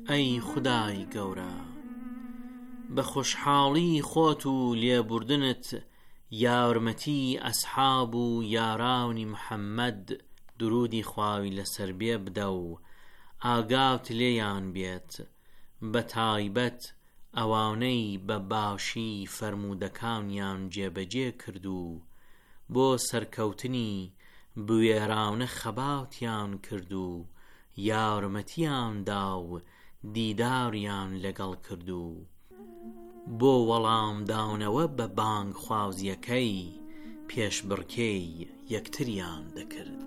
ئەی خودای گەورە، بە خۆشحاڵی خۆت و لێبوردنت یارمەتی ئەسحاب و یاراونی محەممەد درودی خواوی لەسەر بێ بدە و ئاگاوت لێیان بێت، بە تایبەت ئەوانەی بە باشی فەرمودەکانیان جێبەجێ کرد و بۆ سەرکەوتنی بوێراونە خەباتیان کرد و یارمەتیان دا و دیداریان لەگەڵ کرد و بۆ وەڵامدانەوە بە بانگ خوازیەکەی پێشبڕکێی یەکتریان دەکرد.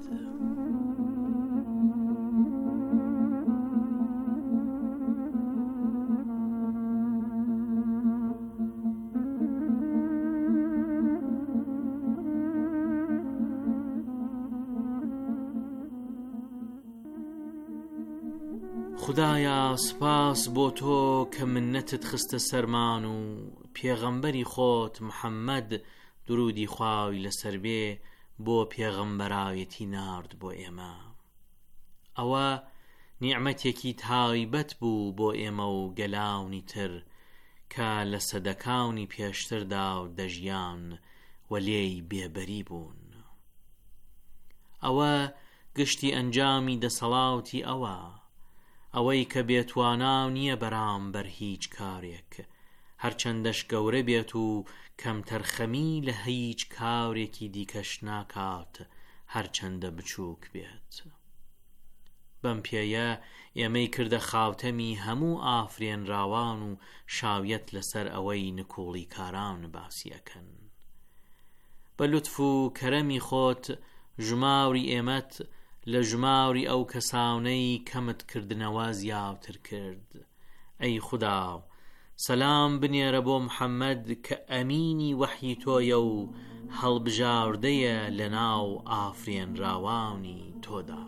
خدایە سپاس بۆ تۆ کە منەتت خستە سەرمان و پێغەمبەری خۆت محەممەد درودی خواوی لەسەر بێ بۆ پێغەمبەرایەتی نارد بۆ ئێمە. ئەوە نیعمەتێکی تایبەت بوو بۆ ئێمە و گەلاونی تر کە لە سەدەکانی پێشتردا و دەژیان و لێی بێبەری بوون. ئەوە گشتی ئەنجامی دەسەڵاوتی ئەوەی کە بێتوانا نییە بەرامبەر هیچ کارێک، هەرچەندەش گەورە بێت و کەم تەرخەمی لە هیچ کارێکی دیکەش ناکات، هەرچەندە بچووک بێت. بەم پێیە ئێمەی کردە خاوتەمی هەموو ئافرێنراوان و شاویەت لەسەر ئەوەی نکوڵی کاران باسیەکەن. بە لوتف و کەرەمی خۆت ژماوری ئێمەت لە ژماوری ئەو کەسانەی کەمت کردنەوە زیاتر کرد. ئەی خوددا، سەلام بنێرە بۆ محەممەد کە ئەمینی وەحی تۆیە و هەڵبژاردەیە لە ناو ئافرێنراوانی تۆدا.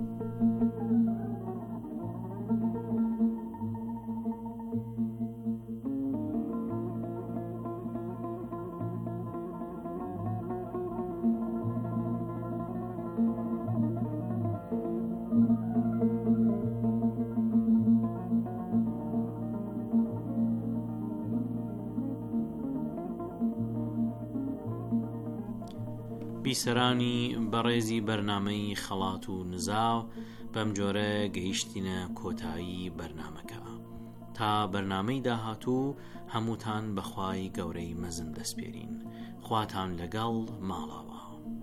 بیسەرانی بەڕێزی بەرنامەی خەڵات و نزاو، بەم جۆرە گەیشتینە کۆتایی بەرنامەکە. تا بەرنامەی داهاتوو هەمووتان بەخوای گەورەی مەزن دەسپێرین. خواتان لەگەڵ ماڵاوە.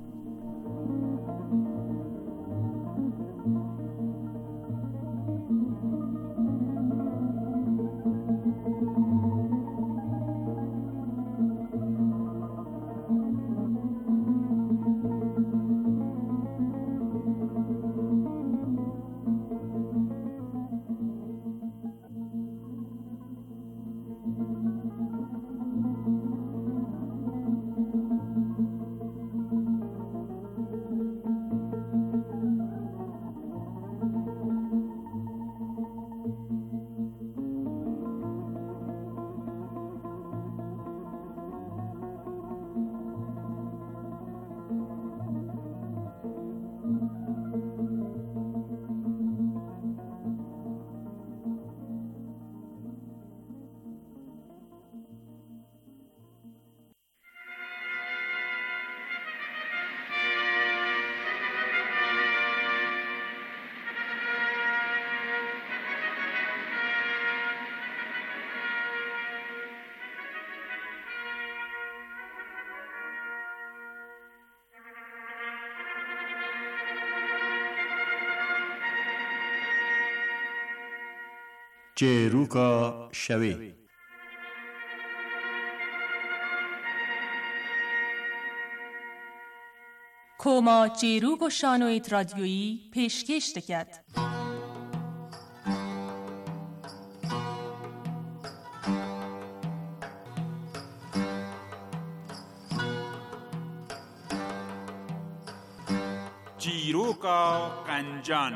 چێروکە شەوێ. کۆما چێروک و شانۆی رادیۆیی پێشکەش دەکات. چیرۆکە قەنجان.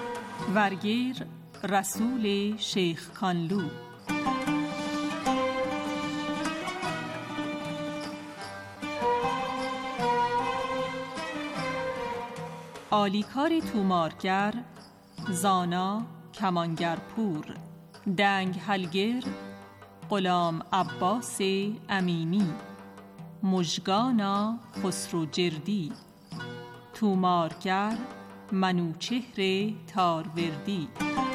ورگیر رسول شیخ کانلو. آلیکار تومارگر، زانا کمانگرپور، دنگ هلگر غلام عباس امینی، مژگانا خسروجردی، تومارگر منوچهر تاروردی.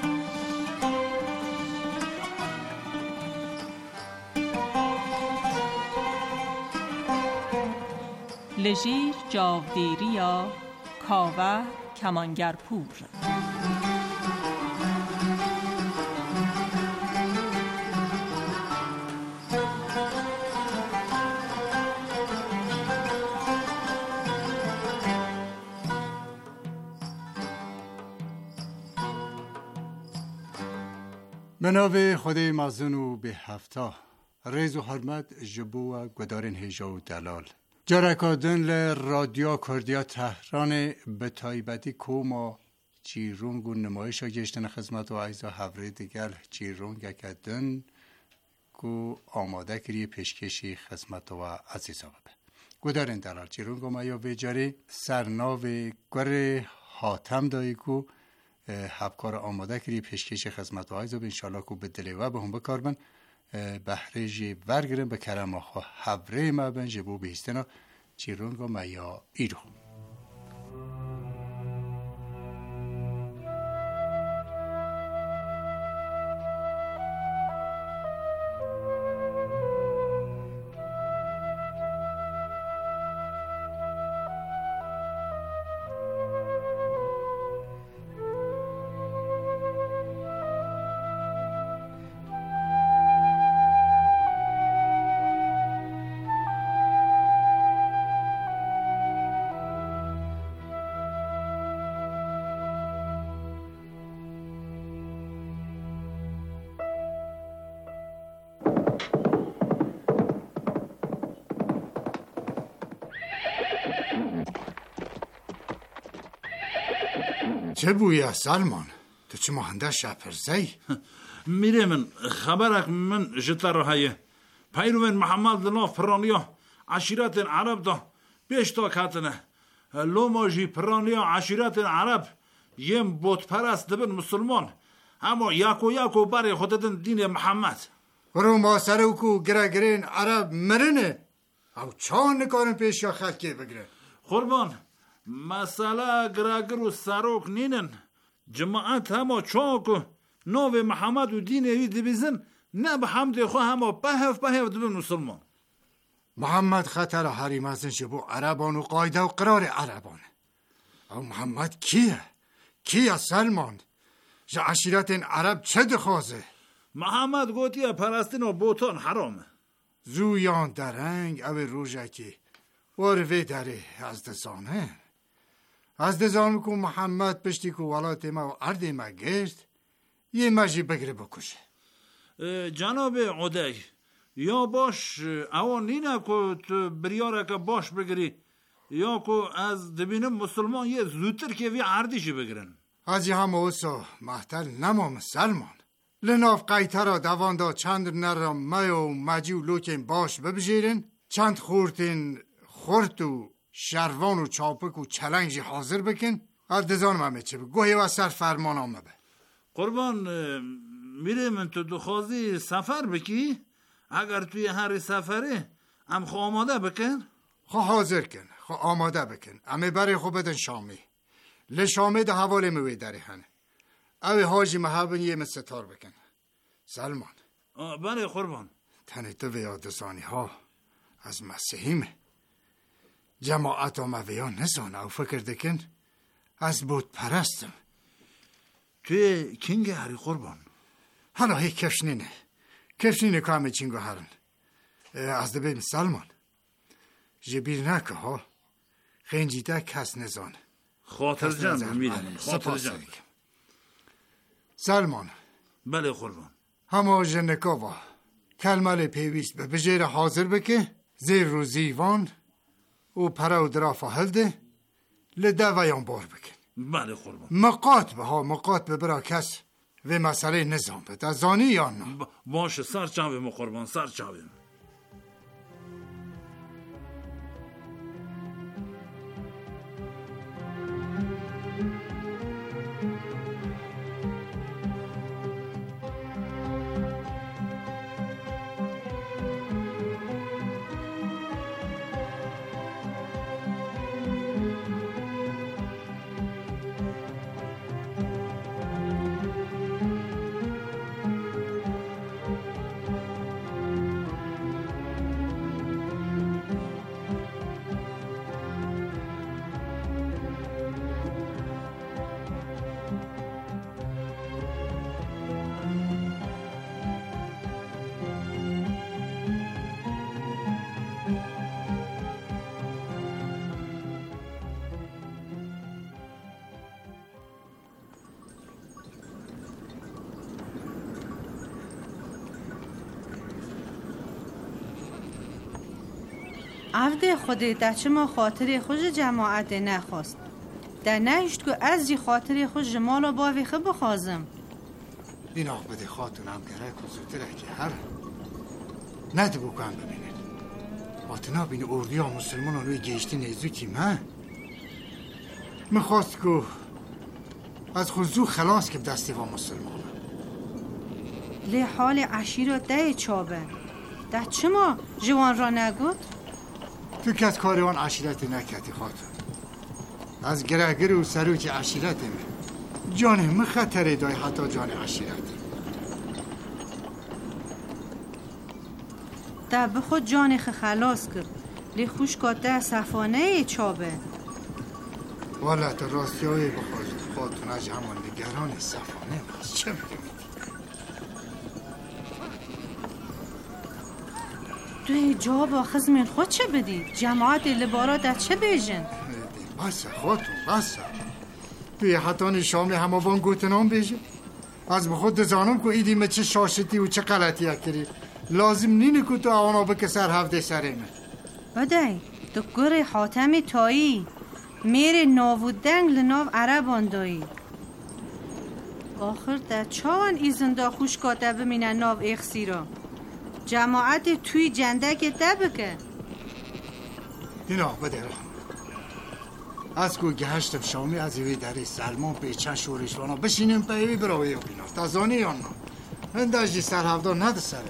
لژیر جاودیریا کاوه کمانگرپور. به نام خدای مازن و به هفته ریز و حرمت جبو و گدارن هجا و دلال جرکادن ل رادیو کردیا تهران به تایبتی کوما چیرونگ و نمایش گشتن خدمت و عیزا هفره دیگر چیرونگ اکدن کو آماده کری پیشکشی خدمت و عزیزا ببه گدارن دلال چیرونگ و مایا بجاری سرناو گر حاتم دایی کو هفکار آماده کری پیشکش خدمت و عیزا به انشالله کو به دلیوه به هم بکاربن بحره جی ورگرن به کرم آخوا حبره ما بن جبو بیستنا چیرونگو میا ایرو. چه بویه سلمان؟ تو چه مهنده شپرزی؟ میره من خبرک من جتر رو هایه پیروین محمد لناف پرانیا عشیرت عرب دا بیشتا کتنه لوماجی پرانیا عشیرت عرب یم بوت پرست دبن مسلمان اما یاکو بری خودتن دین محمد برو ما سروکو گرگرین عرب مرنه او چان نکارن پیش یا خلقی بگره قربان مسئله گرگر و سروک نینن جماعت همه چاکو نو محمد و دین اوی دبیزن نه به حمد خو همه بهف دبن مسلمان محمد خطر حریم ازن شبو عربان و قایده و قرار عربان او محمد کیه سلمان جا عشیرت این عرب چه دخوازه محمد گوتیه پرستین و بوتان حرامه زویان درنگ او روژکی وروی داره از دزانه که محمد پشتی که ولات ما و عرد ما گشت یه مجی بگره بکشه جناب عدی یا باش اوان نینه که تو بریاره که باش بگری یا که از دبینم مسلمان یه زودتر که وی عردیشی بگرن از یه همه اوسا محتل نمام سلمان لناف قیتر را دوان دا چند نرم مای و مجی و لوکین باش ببجیرن چند خورت و شروان و چاپک و چلنجی حاضر بکن اردزانم همه چه گوهی و سر فرمان آمه به قربان میره من تو دخوازی سفر بکی اگر توی هر سفره ام خو آماده بکن خو حاضر کن خو آماده بکن امه برای خو بدن شامی لشامی ده حواله موی داره هنه اوی حاجی محبن یه مستار بکن سلمان بله قربان تنه تو ویادزانی ها از مسیحیمه جماعت آمه ویان نزان او فکر دکن از بود پرستم توی کینگ هری قربان حالا هی کفشنینه که همه چینگو هرن از دبیم سلمان جبیر نکه ها خینجیده کس نزان خاطر جمع میرم خاطر جمع سلمان بله قربان همه جنکاوا کلمه پیویست به بجیر حاضر بکه زیر رو زیوان او پرا و درافا هلده لده ویان بار بکن بله قربان مقات به برا کس و مسئله نظام بده زانی یا نه باشه سر چاویم قربان سر چاویم عبد خودی در چه ما خاطر خوش جماعت نخواست در نهشت که از جی خاطر خوش جمالا باوی خب بخوازم این آقبه خاتونم گره کزوتره که هر نده بکنم ببینید آتنا بین اردی ها مسلمان ها روی گشتی نیزو کی من میخواست که از خودزو خلاص که دستی با مسلمان لی حال عشیر را ده چابه ده چه ما جوان را نگود؟ تو که از کاروان عشیرت نکردی خاتون از گرهگر و سروچ عشیرت جانه خطره دای حتی جان عشیرت ده به خود جان خلاص کرد لی خوش کاته صفانه چابه والا تا راستی های بخواست خاتون از همان نگران صفانه باز چه میگه توی جا با خزمین خود چه بدی؟ جماعت لبارا در چه بیجن؟ بسه خاتون بسه توی حتان شامی هموان گوتنام بیجن از بخود دزانم که ایدیم چه شاشتی و چه غلطی اکری لازم نینه که تو آنا بکسر هفته سرمه بدای تو گر حاتم تایی میره ناو و دنگ لناو عربان دایی آخر در چاوان ایزنده خوشکاته بمینه ناو اخسی را جماعت توی جندک دبکه دینا بده را از که گهشتم شامی از ایوی دری سلمان پیچن شورشوانا بشینیم پا ایوی براوی و بینا تازانی یا نه هندش دی سر هفته نده سره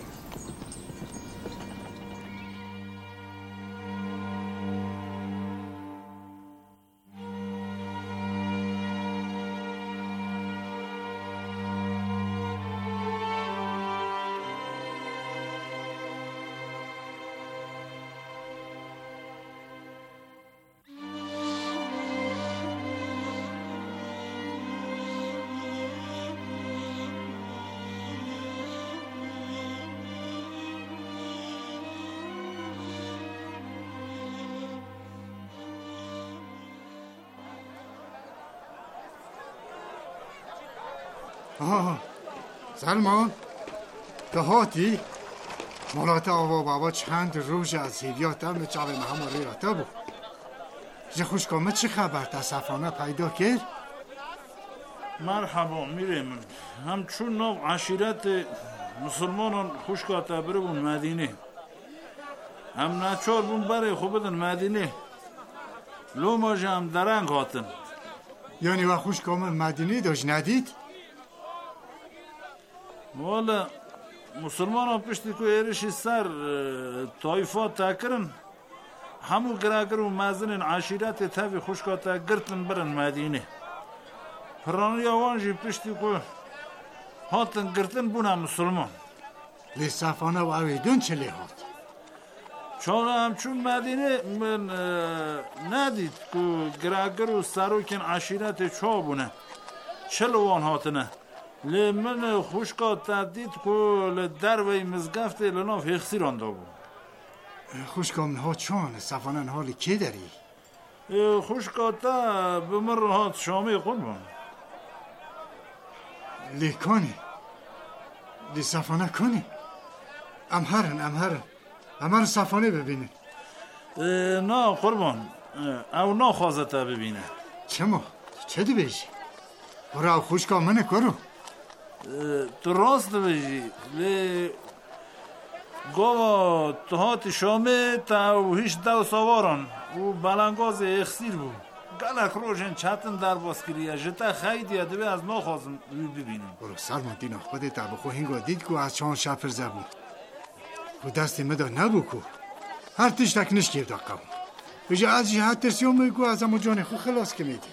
سلمان دهاتی مولات آوا بابا چند روز از هیویاتم به چاوه محمد ریاته بود جه خوشکامه چه خبر تصفانه پیدا کرد؟ مرحبا میریم همچون نو عشیرت مسلمانان خوشکاته بره بون مدینه هم نچار بون بره خوب بدن مدینه لو ما جم درنگ هاتن یعنی و خوشکامه مدینه داشت ندید؟ والا مسلمان ها پشتی که ایرشی سر طایفات تاکرن همو گراگر و مزنین عشیرت تاوی خوشکاتا گرتن برن مدینه پرانی آوانجی پشتی که هاتن گرتن بونه مسلمان لی صفانه و اویدون چه لی هات؟ چون همچون مدینه من ندید که گراگر و سروکن عشیرت چا بونه چلوان هاتنه لی من خوشکاتا دید که در وی مزگفت لناف هخسی رانده بود خوشکام ها چون صفانه حالی که داری؟ خوشکاتا به من راحت شامی خود بان لی کنی لی صفانه کنی امهرن صفانه ببینه نه قربان او نه خوازتا ببینه چه دی بیشی؟ برای خوشکام منه کرو تو راست بیشی لی گاوا تهات شامه تا و هیچ دو سواران و بلنگاز اخسیر بود گلک روشن چطن در باسکریه جتا خیدیه دوی از ناخوازم ببینیم برو سلمان دینا خودت تا بخو هنگا دید که از چان شفر زبون و دستی مدا نبو که هر تشتک نشکیر داقم بجا از جهت ترسیون میگو از همو جان خو خلاص که میدی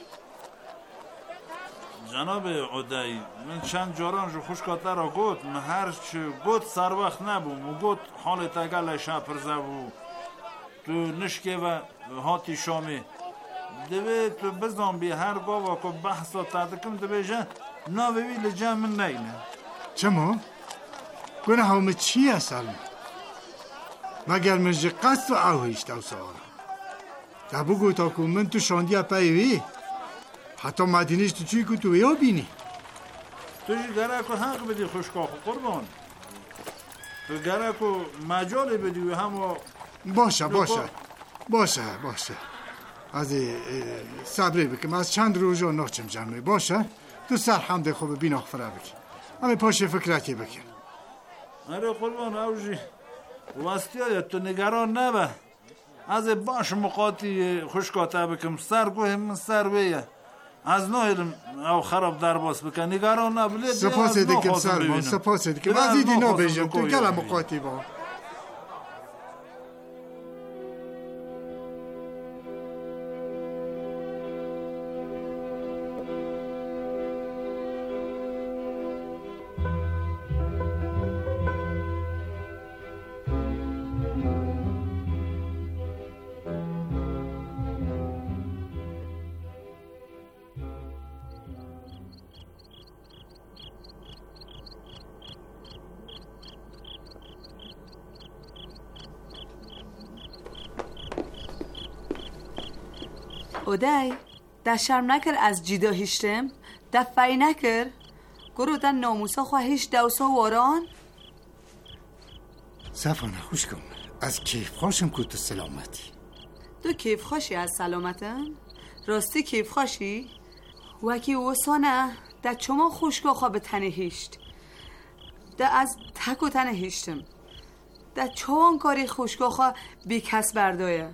جناب عدی من چند جاران جو خوشکاته را گوت من هرچ گوت سر وقت نبوم و گوت حال تگل شپر زبو تو نشکه و هاتی شامی دوی تو بزن بی هر گاوا که بحثا تدکم دوی جا ناوی لجا من نینه چما؟ گونه همه چی اصلا؟ مگر من جه قصد و اوهیش دو سوارم دبو گوتا که من تو شاندی پیوی حتی مدینش تو چی که تو بیا بینی تو جی گره که حق بدی خوشکا خو قربان تو گره که مجالی بدی و همو باشه باشه از صبری بکم از چند روز و ناچم جمعه باشه تو سر حمد خوب بیناخ فرا بکن همه پاشه فکرکی بکن. آره قربان اوجی واسطیه تو نگران نبه از باش مقاطی خوشکاته بکم سرگوه من سر بیه از نویلم او خراب در باس بکن نگران نبلید سپاس دیکم سرمان سپاس دیکم از ایدی نو بیجم تو گلم مقاطی با اودای در شرم نکر از جیدا هیشتم دفعی نکر گرو در ناموسا خواهیش دوسا واران صفانه خوش کن از کیف خوشم که تو سلامتی تو کیف خوشی از سلامتم؟ راستی کیف خوشی؟ وکی وسانه در چما خوشگاه خواه تنه هیشت در از تک و تنه هیشتم در چوان کاری خوشگاه خواه بی کس بردایه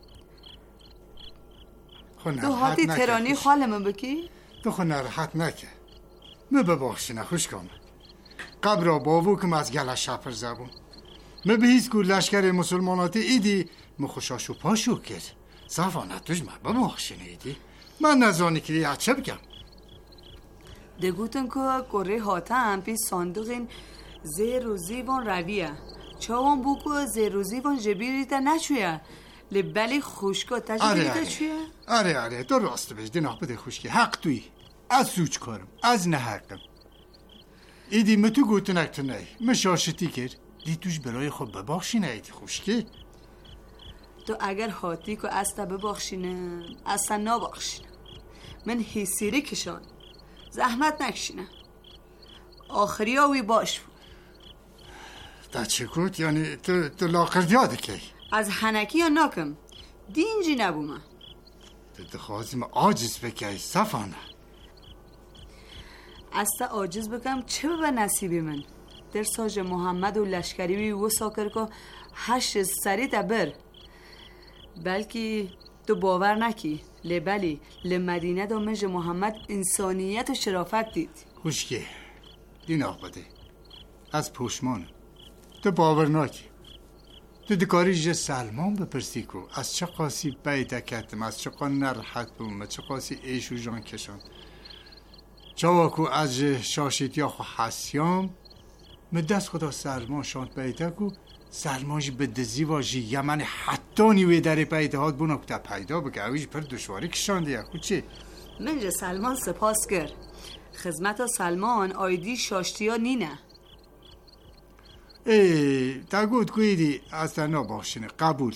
تو هاتی ترانی خالمه بکی؟ تو خو نراحت نکه می ببخشی نخوش کن قبل را باوو کم از گله شپر زبون می بهیز که لشکر مسلماناتی ایدی مخوشاشو پاشو کرد صفانه توش ما ببخشی نیدی من نزانی که یه چه بگم دگوتن که گره هاتم پی صندوقین زیر و زیوان رویه چاوان بو که زیر و زیوان جبیری تا نچویه لبلی خوشگاه تجربه تا چویه؟ آره تو راست بش دیناخ بده خوشگی حق توی از سوچ کارم از نه حقم ایدی متو گوتنک تو نی مشاشتی کرد دی توش برای خود ببخشی نیدی خوشگی تو اگر هاتی که استا ببخشینه استا نبخشینه من حسیری کشان زحمت نکشینه آخری آوی باش بود دا چه گوت؟ یعنی تو لاغر دیاده که از هنکی یا ناکم دینجی نبومه تو خوازیم عاجز بکی صفانه استا عاجز بکم چه به نصیبی من در ساج محمد و لشکری و ساکر که 8 سری دبر بلکه تو باور نکی لبلی لمدینه دا مج محمد انسانیت و شرافت دید خوشگی دیناخ بده از پوشمان تو باور نکی تو دکاری جه سلمان بپرسی کو از چه قاسی بیده کتم از چه قان نرحت بوم چه قاسی ایشو جان کشان چاواکو از شاشیتیا خو حسیام مدست خدا سلمان شاند بیده کو سلمانش به دزی واجی یمن حتی نیوی در پیده هات بونا کتا پیدا بگه اویش پر دشواری کشانده یا خود چی؟ من جه سلمان سپاس گر خدمت سلمان آیدی شاشتیا نینه تا گود کویدی از تنا باشینه قبول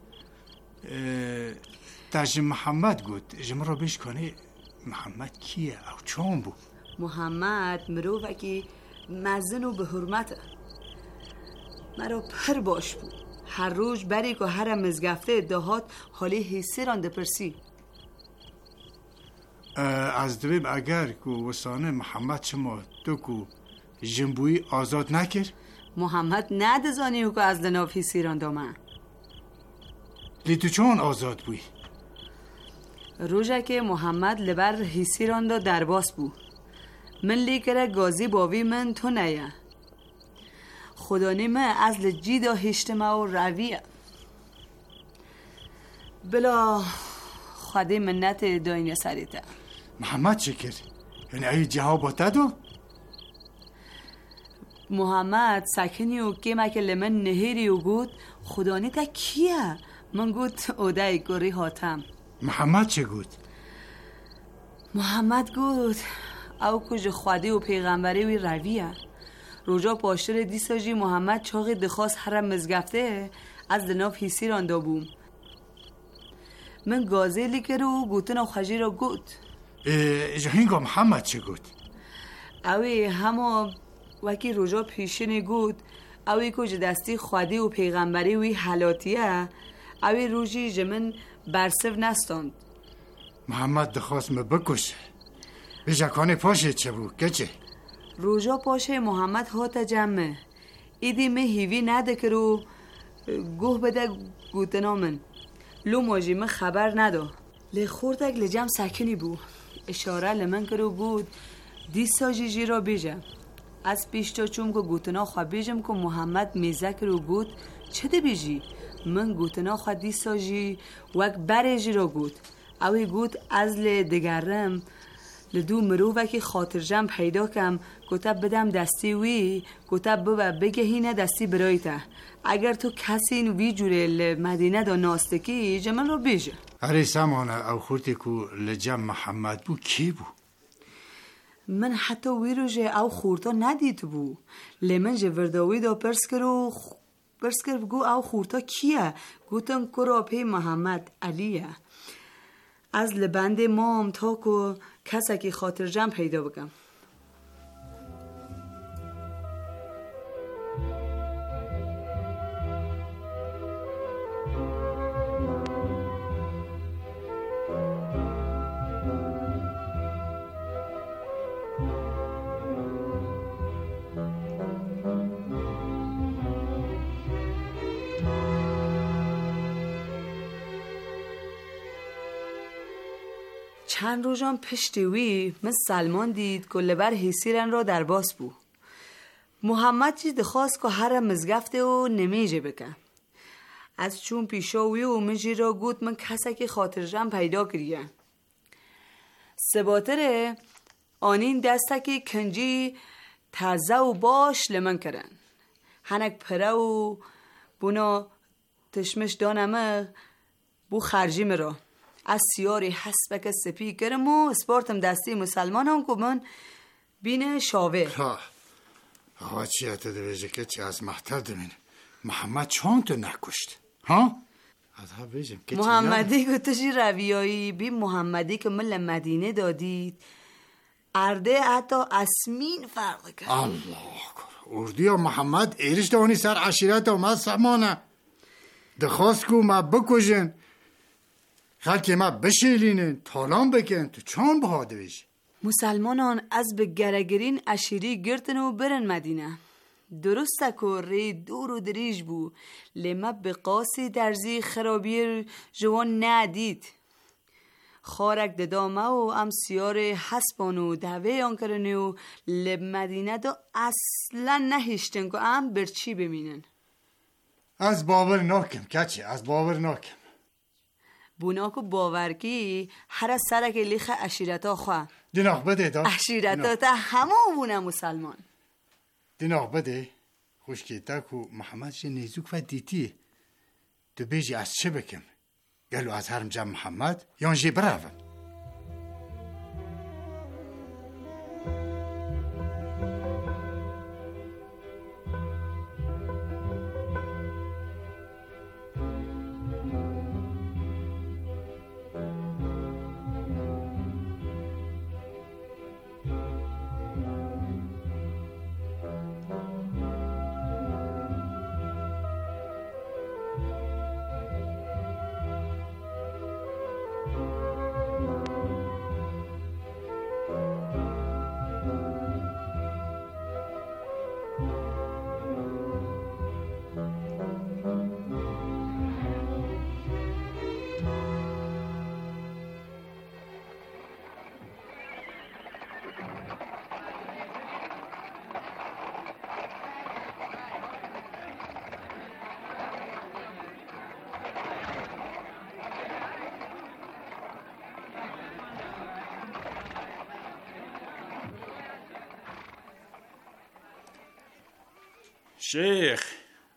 تا جم محمد گود جم را بیش کنه محمد کیه او چون بو؟ محمد مروفکی مزن و به حرمته مرا پر باش بود هر روز بری که هر مزگفته دهات حالی حسی رانده پرسی از دویم اگر که وسانه محمد شما تو که جنبوی آزاد نکر؟ محمد ندزانی که از دناف حسی رانده من لی تو چون آزاد بوی؟ روژه که محمد لبر حسی رانده درباس بود من لیکره گازی باوی من تو نیه خدا نیمه از لجیدا هشتمه و رویه بلا خواهده منت داینه سریته محمد چه کرد؟ یعنی ای جهاباته دو؟ محمد سکنی و کمه که لمن نهیری و گود خدا نیتا کیه؟ من گود اوده گری هاتم محمد چه گود؟ محمد گود او کج خواهده و پیغمبری وی رویه روژا پاشتر دیساجی محمد چاقی دخواست هرم مزگفته از دناف حسی رانده بوم من گازه لیکر و گوتن و خجی را گود جهینگا محمد چه گود؟ اوی همه وکی روژا پیشنی گود اوی کج دستی خواهده و پیغمبری وی حلاتیه اوی روژی جمن برسف نستاند. محمد دخواست ما بکشه بجاکانه پاشه چه بود کچه روژا پاشه محمد هاتا جمعه ایدی می هیوی نده کرو گوه بده گوتنا من لو ماجی من خبر نده لی خوردک لجم سکنی بو اشاره لمن کرو گود دیسا جیجی را بیجم از پیشتا چون که گوتنا خواه بیجم که محمد میزه کرو گود چه ده بیجی من گوتنا خواه دیسا جی وک بره جی را گود اوی گود از لدگرم لدو مروفه که خاطر جمع پیدا کم گوتب بدم دستی وی گوتب ببا بگهینه دستی برایته اگر تو کسی وی جوره لمدینه دا ناستکی جمن رو بیجه اره سمانه او خورتی که لجم محمد بو کی بو من حتی وی رو جه او خورتا ندید بو لمن جه ورداوی دا پرس کر بگو او خورتا کیه گوتم کرا پی محمد علیه از لبند مام تا که کسی که خاطر جمع پیدا بگم چند روزان پشتی وی من سلمان دید که لبر حسیرن را در باس بو محمد چیز دخواست که هر مزگفته و نمیجه بکن از چون پیشاوی و مجی را گوت من کسی که خاطر جمع پیدا کریه سباتره آنین دسته که کنجی تازه و باش لمن کرن هنک پره و بونا تشمش دانمه بو خرجی مرا از سیاری حسبک سپی کرم و سپارتم دستی مسلمان هم که من بین شاوه آقا چی اتا دویجه که چی از محتر دمین محمد چون تو نکشت ها؟ از ها بیجم که محمدی که تشی رویایی بی محمدی که من مدینه دادید ارده حتی اسمین فرق کرد الله کر اردی و محمد ایرش دانی سر عشیرت و ما سمانه دخواست که ما بکشن خلک ما بشیلینن تالان بکن تو چون بهاده بیش مسلمانان از به گرگرین اشیری گرتن و برن مدینه درسته که ری دور و دریج بو لیمه به قاسی درزی خرابی جوان ندید خارک ددامه و ام سیار حسبان و دوه آن کرنه و لب مدینه دا اصلا نهیشتن که ام برچی بمینن از باور ناکم کچی از باور ناکم بوناکو باورکی هر سرک لیخ اشیرتا خواه دیناخ بده دا اشیرتا تا همه بونه مسلمان دیناخ بده خوشکی تا که محمد چه نیزوک و دیتی تو بیجی از چه بکم گلو از هرم جمع محمد یانجی براون شیخ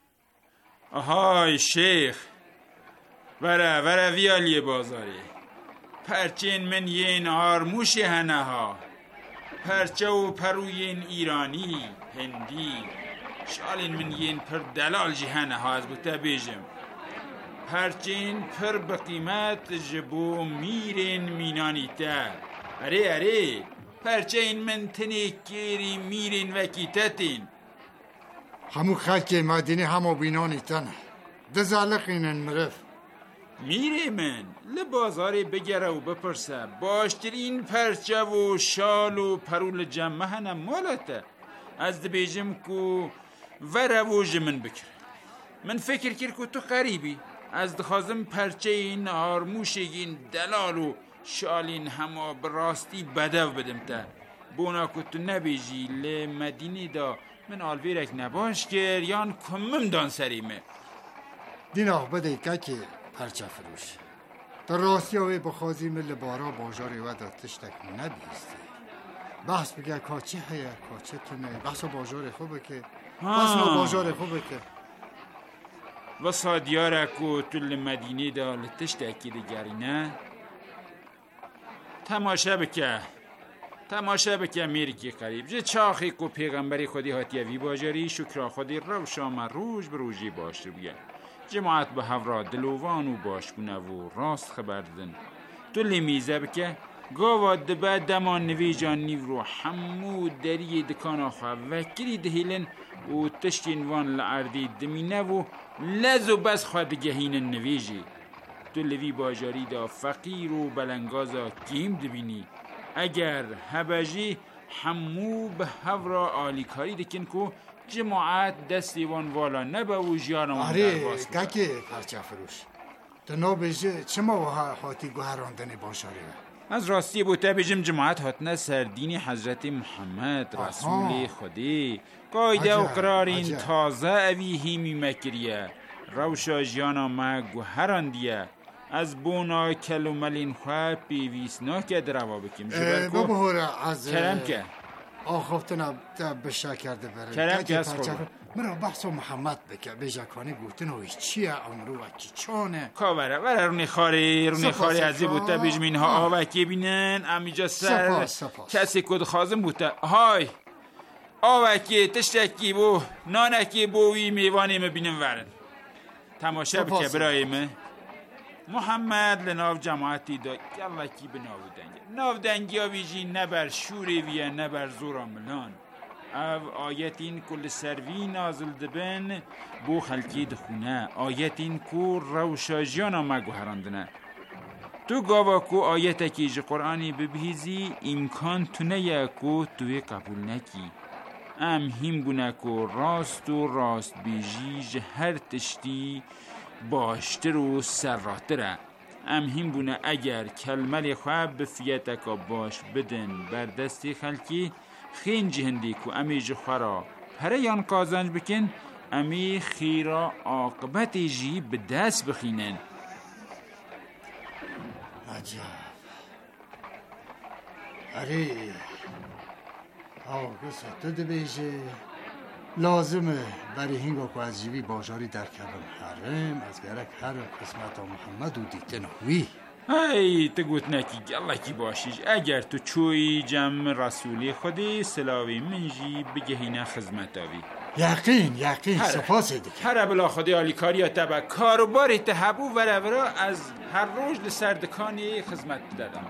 آهای شیخ وره ویالی بازاری پرچین من ین آرموشی هنه ها پرچه و پروین ایرانی هندی شالین من ین پر دلال جی هنه ها از بوده بیجم پرچین پر بقیمت جبو میرین مینانی تا اره پرچین من تنکیری میرین وکیتتین همو خلک مدینه همو بینانی تنه دزالقینن مرف میره من لبازاری بگره و بپرسه باشترین پرچه و شال و پرول جمعه هنم مالته از دبیجم کو وره و جمن بکره من فکر کرد که تو قریبی از دخوازم پرچه این آرموشگین دلال و شالین همه براستی بدو بدم تا بونا که تو نبیجی لمدینی دا من آلویرک نباش کر یان کمم دان سریمه دینا بده که پرچه فروش در راستیاوی بخوازی مل بارا باجاری و در تشتک نبیستی بحث بگه کاچه هیا کاچه تو نه بحث باجار خوبه که بحث باجار خوبه که و صادیارکو تو لمدینی دا لتشتکی دگری نه تماشا بکه میری که قریب جه چاخی کو پیغمبری خودی هاتیوی باجاری شکرا خودی روشا روش بروجی باشتر بگه جماعت به هورا دلوان و باشگونه و راست خبر دن تو لیمیزه بکه گاوا دبه دمان نویجان نیورو همو دری دکانا خواه وکری دهیلن و تشتین وان لعردی دمینه و لز و بس خواه دگهین نویجی تو لوی باجاری دا فقیر و بلنگازا کیم دبینی اگر هبجی همو به هورا آلیکاری دکن کو جماعت دستی وان والا نبا و جیانوان در باز کنه که پرچه فروش تو نو بجه چما و حاتی گوهراندن باشاری از راستی بوده بجم جماعت هاتنه سردین حضرت محمد رسول خودی قایده و قرارین تازه اوی هیمی مکریه روشا جیانا ما گوهراندیه از بونا کلو ملین خواه پیویسنا که دروا بکیم ببهوره از کرم که آخفتنا بشه کرده بره کرم که از خوبه مرا بحث محمد بکه بجاکانی گوتن و چیه امرو و کی چانه وره رونی خاری ازی بوده بجمین ها آوکی بینن امیجا سر کسی کد خازم بوده های آوکی تشتکی بو نانکی بوی میوانی مبینن ورن تماشا بکه برایمه محمد لناو جماعتی دا یلا کی به ناو دنگی ها ویجی نبر شوری ویه نبر زورا ملان او آیتین کل سروی نازل دبن بو خلکی دخونه آیتین کو روشا جانا مگو هراندنه تو گاوا کو آیت کی جه قرآنی ببهیزی امکان تو نیکو توی قبول نکی ام هم گونه کو راست و راست بیجی جه هر تشتی باشتر و سراتره ام هم بونه اگر کلمه خواب بفیتکا باش بدن بر دستی خلکی خین جهندی کو امی جخورا پره یان قازنج بکن امی خیرا عاقبت جی به دست بخینن عجب اره آقا تو ده بیشه لازمه برای هنگا که از جیبی باجاری در کبم حرم از گرک هر قسمت محمد و دیتن هوی ای تگوت نکی گله کی باشیش اگر تو چوی جمع رسولی خودی سلاوی منجی بگهینه خدمتاوی یقین سپاس دیگه هر بلا خودی آلیکاری ها تبا کاروباری تحبو ورورا از هر روز لسردکانی خدمت دادم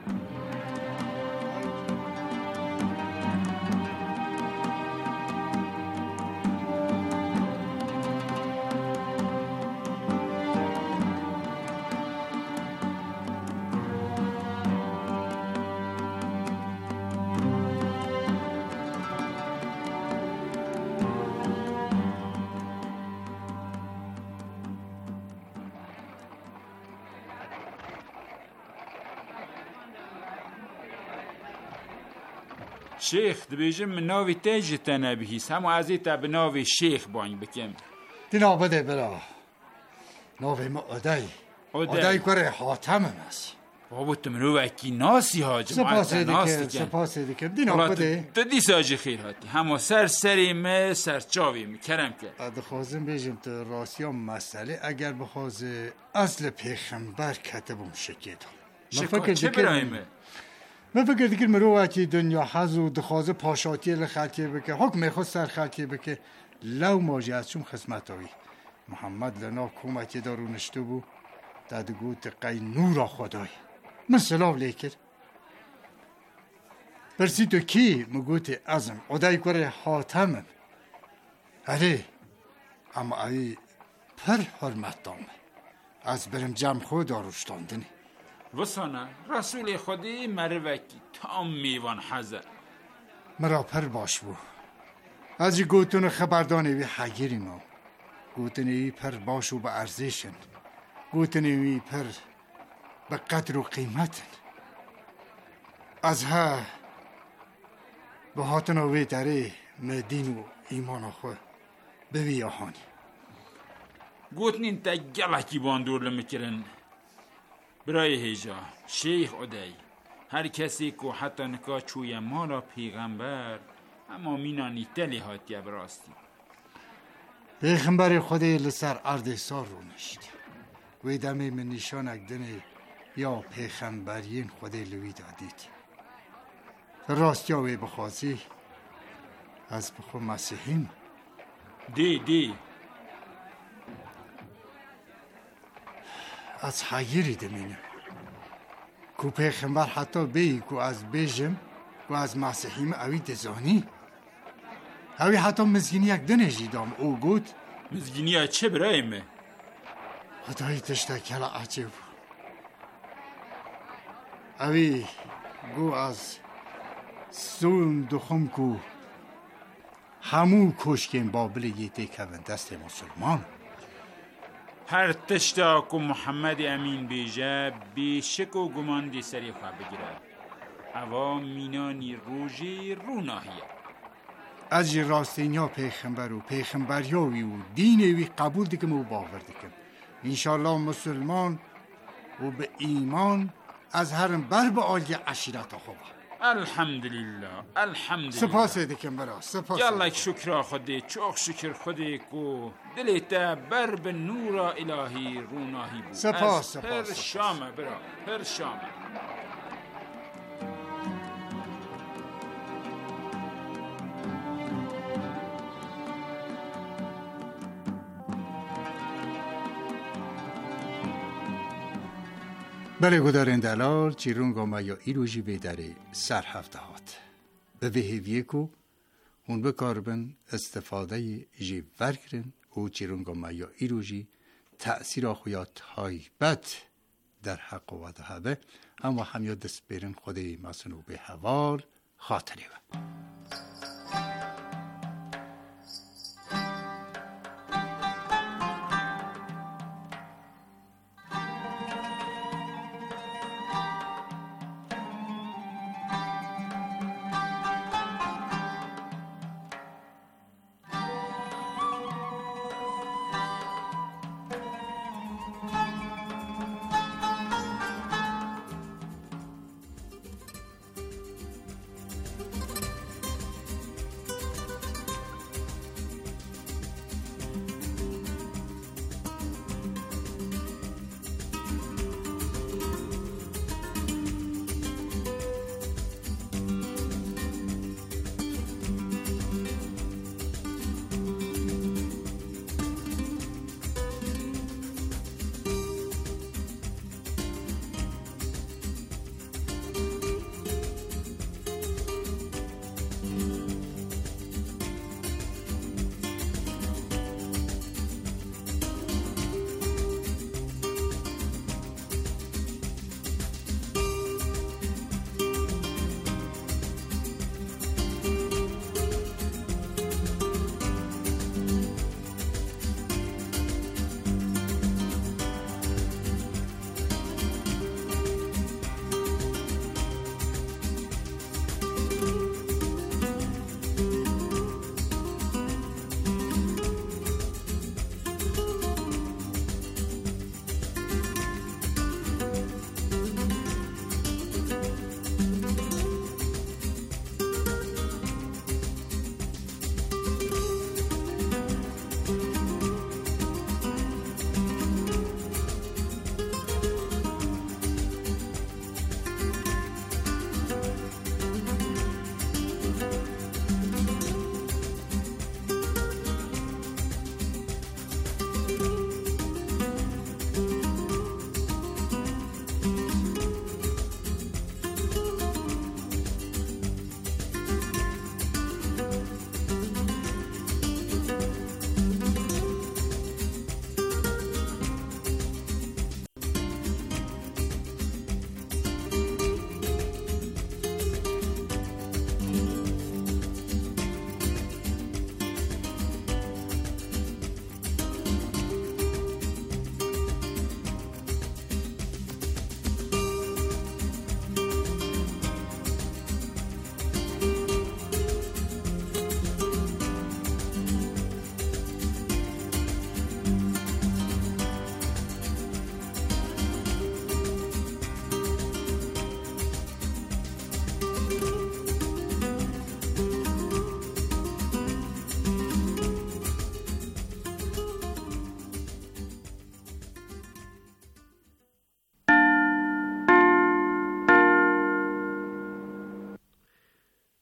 شیخ دبیجم من ناوی تیج تنبیهیست همو ازیتا به ناوی شیخ باین بکم دینا بده برا ناوی ما ادای کره حاتم است بابا تمرو اکی ناسی ها جماعت ناس دیکن سپاس دیکن دینا بده دادی ساجی خیر هاتی همو سری سرچاوی کرم کرد دخوازم بیجم تو راسیا مسئله اگر بخوازه اصل پیغمبر کتبم شکیدم شکا چه برایمه من فکر دیگر مروتی دنیا حضو دخوازه پاشاتی لخلکی بکه حکم خود سر خلکی بکه لو ماجی از چون خدمتاوی محمد لنا کومتی دارو نشتو بو دادگوت قی نورا خدای من سلاو لیکر برسی تو کی مگوت ازم ادای کره حاتمم اره اما ای پر حرمت دامه از برم جمع خود داروشتاندنی وسانه رسول خودی مروکی تام میوان حزر مرا پر باش بو از گوتون خبردانوی حگیری ما گوتنوی پر باشو به ارزشن گوتنوی پر به قدر و قیمتن از ها به هاتنوی داره مدین و ایمان خو بوی آهانی گوتنین تا گلکی باندور لمکرن برای هیجا شیخ ادی هر کسی که حتی نکا چوی مالا پیغمبر اما مینانی تلی هاتیه براستی پیغمبر خودی لسر اردسار رو نشتی وی دمی من نشان اگدنه یا پیغمبرین خودی لوی دادید راست یا وی بخوازی از بخو مسیحیم دی از حگیری دمینه کو پیغمبر حتی بی کو از بیجم کو از مسیحیم اوی دزانی اوی حتی مزگینی یک دنجی دام او گوت مزگینی چه برایمه خدایی تشتکل عجب اوی گو از سون دخم کو همون کشکین بابل یه دیکون دست مسلمان هر تشتا که محمد امین بیجه بیشک و گمان دی سری خواه بگیره اوا مینانی روژی رو ناهیه از راستینیا پیغمبر و پیغمبریاوی و دینوی قبول دکم و باور دکم انشالله مسلمان و به ایمان از هرم بر به آلی عشیرت خوبه الحمدلله سپاس دکم برا سپاس یالله شکر خودی چوخ شکر خودی کو دلیتا بر به نور الهی روناهی بود سپاس هر شامه برا هر شامه بله گدارن دلال چیرونگا ما یا ایروژی بیداره سر هفته هات به وحیویه کو اون بکاربن استفاده جی ورگرن و چیرونگا ما یا ایروژی تأثیر آخویات های بد در حق و دهبه اما هم یا دست بیرن خودی مصنوع به حوال خاطری و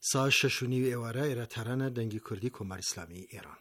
سا 6:30 ئێوارە ئێرەتارانە دەنگی کوردی کۆماری ئیسلامی ئێران.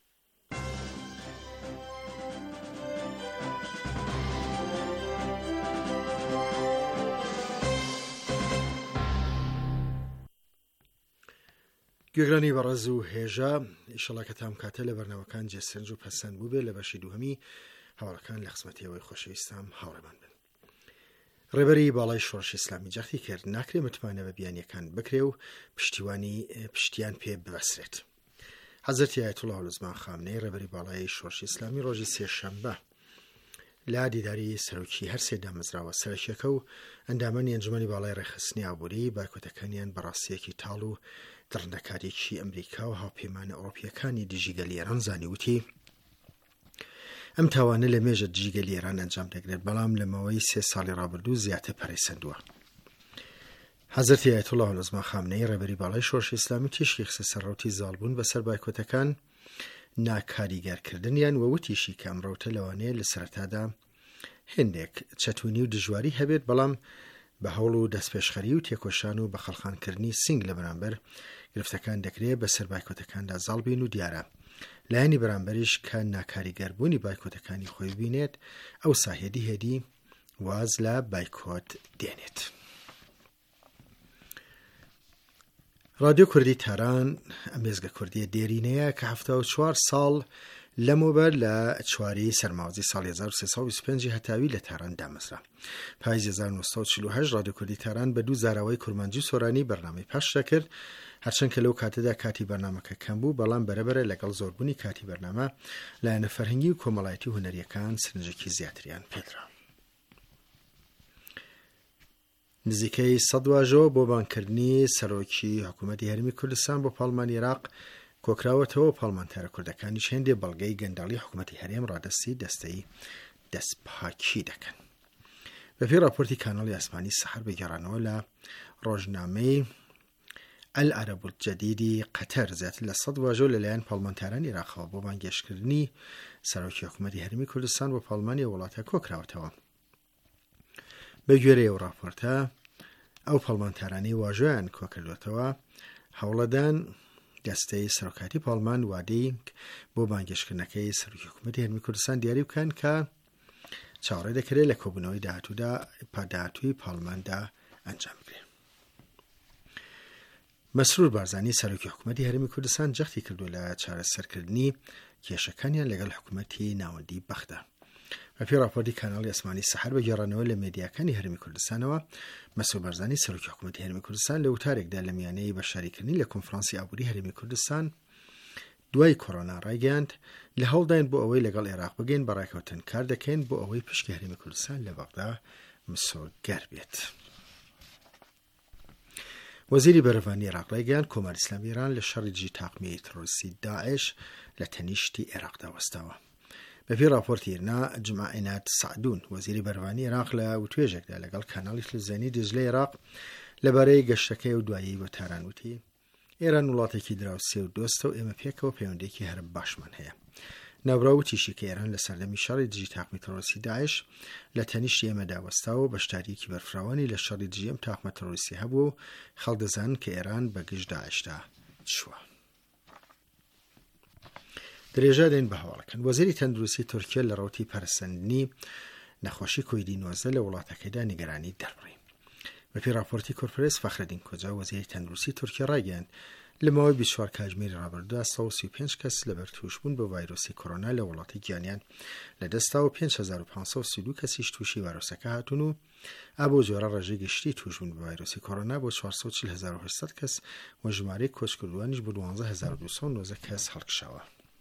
گوێگرانی بەڕێز و هێژە، ئیشەڵا کە تام کاتە لە بەرنامەکان جێسەنج و پەسەند بوو بێ لە بەشی دووهەمی هەواڵەکان لە خزمەتیەوەی خۆشەویستم هاوڕێمان بن. ڕێبەری باڵای شۆڕشی ئیسلامی جەختی کرد ناکرێ متمانە بە بیانیەکان بکرێ و پشتیان پێ ببەسرێت. حەزرەتی ئایەتوڵڵاه عوزما خامنەی ڕێبەری باڵای شۆڕشی ئیسلامی ڕۆژی سێشەمبە لە دیداری سەرۆکی هەر سێ دامەزراوە سەرکیەکە و ئەندامانی ئەنجومەنی باڵای ڕێخستنی ئابووری بایکۆتەکانیان بەڕاستیەکی تاڵ و دڕندەکاریی ئەمریکا و هاوپەیمانە ئەوڕۆپیەکانی دیژیگەل ئێران زانی وتی ئەم تاوانە لە مێژە دیژیگەل ئێران ئەنجام دەگرێت، بەڵام لە ماوەی 3 ساڵی ڕابردوو زیاتر پەرەیسەندووە. حەزرەتی ئایەتوڵڵاه عوزما خامنەی ڕێبەری باڵای شۆڕشی ئیسلامی تیشکی خستە سەر ڕەوتی زاڵبوون بەسەر بایکۆتەکان ناکاریگەرکردنیان و وتیشی کە ئەم ڕەوتە لەوانەیە لە سەرەتادا هێندێک چەتونی و دژواری هەبێت، بەڵام بە هەوڵ و دەستپێشخەری و تێکۆشان و بە خەڵخانکردنی سنگ لە بەرامبەر گرفتەکان دەکرێت بەسەر بایکۆتەکاندا زاڵ بین و دیارە لایەنی بەرامبەریش کە ناکاریگەربوونی بایکۆتەکانی خۆی بینێت ئەو ساهێدی هێدی واز لە بایکۆت دێنێت. رادیۆ کوردی تاران ئەمێزگە کوردیە دێرینەیە کە 74 ساڵ لەمەوبەر لە 4 سەرماوەزی ساڵی 1325 هەتاوی لە تاران دامەزرا. پاییزی 1948 رادیۆ کوردی تاران بە 2 زاراوەی کورمانجی سۆرانی بەرنامەی پاشە کرد، هەرچەند کە لەو کاتەدا کاتی بەرنامەکە کەم بوو، بەڵام بەرەبەرە لەگەڵ زۆربوونی کاتی بەرنامە لایەنە فەرهەنگی و کۆمەڵایەتی و هونەریەکان سرنجێکی زیاتریان پێدرا. نزیکەی 100 واژۆ بۆ بانکردنی سەرۆکی حکوومەتی هەرمی کوردستان بۆ پاڵمانی عێراق کۆکراوەتەوە. پاڵمانتارە کوردەکانیش هێندێ بەڵگەی گەنداڵی حکوومەتی هەرێم ڕادەستی دەستەی دەستپاکی دەکەن. بەپێی راپۆرتی کاناڵی ئاسمانی سەحر بەگێڕانەوە لە ڕۆژنامەی العرب الجدیدی قەتەر زیاتر لە 100 واژۆ لەلایەن پاڵمانتارانی عێراقەوە بۆ بانگێشکردنی سەرۆکی حکوومەتی هەرمی کوردستان بۆ پاڵمانی وڵاتە کۆکراوەتەوە. بە گوێرەی ئەو راپۆرتە ئەو پاڵمانتارانی واژۆیان کۆکردوێتەوە هەوڵەدان دەستەی سەرۆکاتی پاڵمان وادەی بۆ بانگێشکردنەکەی سەرۆکی حکوومەتی هەرمی کوردستان دیاری بکەن کە چاوەڕێ دەکرێت لە کۆبوونەوەی داهاتووی پاڵماندا ئەنجام بکرێت. مەسرور بارزانی سەرۆکی حکوومەتی هەرمی کوردستان جەختی کردو لە چارەسەرکردنی کێشەکانیان لەگەڵ حکوومەتی ناوەندی بەختە. بەپێی راپۆرتی کاناڵی ئاسمانی سەحر بەگێڕانەوە لە مێدیاکانی هەرمی کوردستانەوە مەسرور بارزانی سەرۆکی حکوومەتی هەرمی کوردستان لە وتارێکدا لە میانەی بەشاریکردنی لە کۆنفرانسی ئابووری هەرمی کوردستان دوای کۆڕۆنا ڕایگەیاند لە هەوڵداین بۆ ئەوەی لەگەڵ عێراق بگەین بەڕێکەوتن کار دەکەین بۆ ئەوەی پشکی هەرمی کوردستان لە بەغدا مسۆگەر بێت. وەزیری بەرەڤانی عێراق ڕایگەیاند کۆماری ئیسلامی ئێران لە شەڕی دژی تاقمی تەرۆریستی داعش لە تەنیشتی عێراقدا وەستاوە. بەپێی راپۆرتی ئێرنا جمعە عینات سعدون وەزیری بەرەڤانی عێراق لە وتوێژێکدا لەگەڵ کاناڵی تەلەڤیزیۆنی دژلەی عێراق لەبارەی گەشتەکەی و دوایی بۆ تاران وتی ئێران وڵاتێکی دراوسێ و دۆستە و ئێمە پێکەوە پەیوەندێکی هەر باشمان هەیە. ناوراوتیشی کە ئێران لە سەردەمی شەڕی دژی تاقمی تەرۆریستی داعش لە تەنیشتی ئێمەدا وەستاوە بەشداریەکی بەرفراوانی لە شەڕی دژی ئەم تاقمە تەرۆریستی هەبوو و خەڵک دەزانن کە ئێران بە گشت داعشدا چووە. درێژە دێن بە هەواڵەکەن. وەزیری تەندروستی تورکیا لە ڕەوتی پەرسەندنی نەخۆشی کۆیدی-19 لە وڵاتەکەیدا نیگەرانی دەربڕی. بەپێی راپۆرتی کۆرپرێس فەخرەدین کۆجا وەزیری تەندروستی تورکیا ڕایگەیاند لە ماوەی 24 کاتژمێری ڕابردوودا 135 کەس لەبەر تووشبوون بە ڤایرۆسی کۆرۆنا لە وڵاتی گیانیان لەدەستا و 5532 کەسیش تووشی ڤایرۆسەکە هاتوون و ئابۆ جۆرە ڕێژەی گشتی تووشبوون بە ڤایرۆسی کۆرۆنا بۆ 440800 کەس و ژمارەی کۆچکردووانیش بۆ 12290 کەس هەڵکشاوە.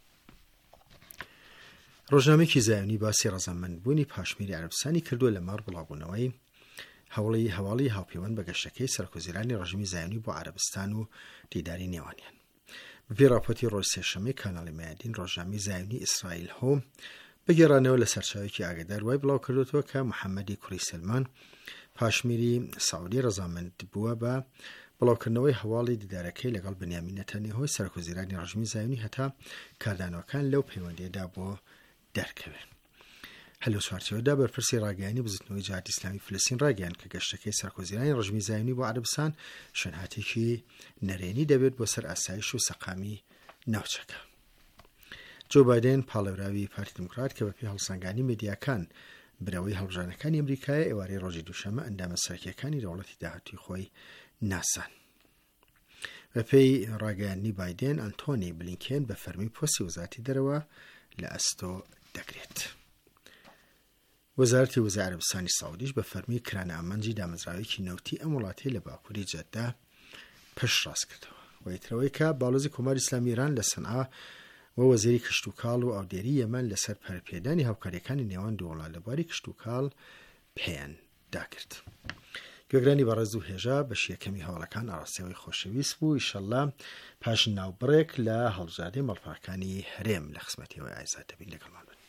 ڕۆژنامەیەکی زایۆنی باسی ڕەزامەندبوونی پاشمیری عەرەبستانی کردووە لە مار بڵاوبوونەوەی هەواڵی هاوپەیوەند بە گەشتەکەی سەرۆکوەزیرانی ڕژیمی زایۆنی بۆ عەرەبستان و دیداری نێوانیان. بەپێی راپۆرتی ڕۆژ سێشەمەی کاناڵی مایادین ڕۆژنامەی زایۆنی ئیسرائیل هۆم بەگێڕانەوە لە سەرچاوێکی ئاگادار وای بڵاو کردوەوە کە محەممەدی کوڕی سلمان پاشمیری سەعودی ڕەزامەند بووە بە بڵاوکردنەوەی هەواڵی دیدارەکەی لەگەڵ بنیامین نەتەنیاهۆی سەرۆکوەزیرانی ڕژیمی زایۆنی هەتا کاردانەوەکان لەو پەیوەندیەدا بۆ دەرکەوێن. هەلو چوارچەوەدا بەرپرسی ڕاگەیانی بزوتنەوەی جیهادی ئیسلامی فلەستین ڕاگەیاند کە گەشتەکەی سەرکۆزیرانی ڕژمی زایۆنی بۆ عەرەبستان شوێنهاتێکی نەرێنی دەبێت بۆ سەر ئاسایش و سەقامی ناوچەکە. جۆ بایدن پاڵێوراوی پارتی دموکرات کە بەپێی هەڵسەنگانی میدیاکان برەوەی هەڵبژارنەکانی ئەمریکای ئێوارەی ڕۆژی دووشەمە ئەندامە سەرەکیەکانی دەوڵەتی داهاتووی خۆی ناسان. بەپێی ڕاگەیاندنی بایدن ئەنتۆنی بلینکێن بە فەرمی پۆستی وەزارەتی دەرەوە لە ئەستۆ دەگرێت. وەزارەتی وزەی عەرەبستانی ساودیش بە فەرمی کرانە ئامانجی دامەزراوێکی نەوتی ئەم وڵاتی لە باکووری جەددا پشت ڕاست کردەوە. وەیترەوەی کە باڵۆزی کۆماری ئیسلامی ایران لە سەنعا و وەزیری کشتوکاڵ و ئاودێری یەمەن لەسەر پەرپێدانی هاوکاریەکانی نێوان دوو وڵات لەبواری کشتوکاڵ پێیان داکرد. گوێگرانی بەڕێز و هێژا بەشی یەکەمی هەواڵەکان ئاراستەوەی خۆشەویست بوو. ئیشەڵڵا پاش ناوبڕێک لە هەڵبژاردنی مەڵپەڕەکانی هەرێم لە خزمەتیەوەی ئایزاد دەبین. لەگەڵمان بن.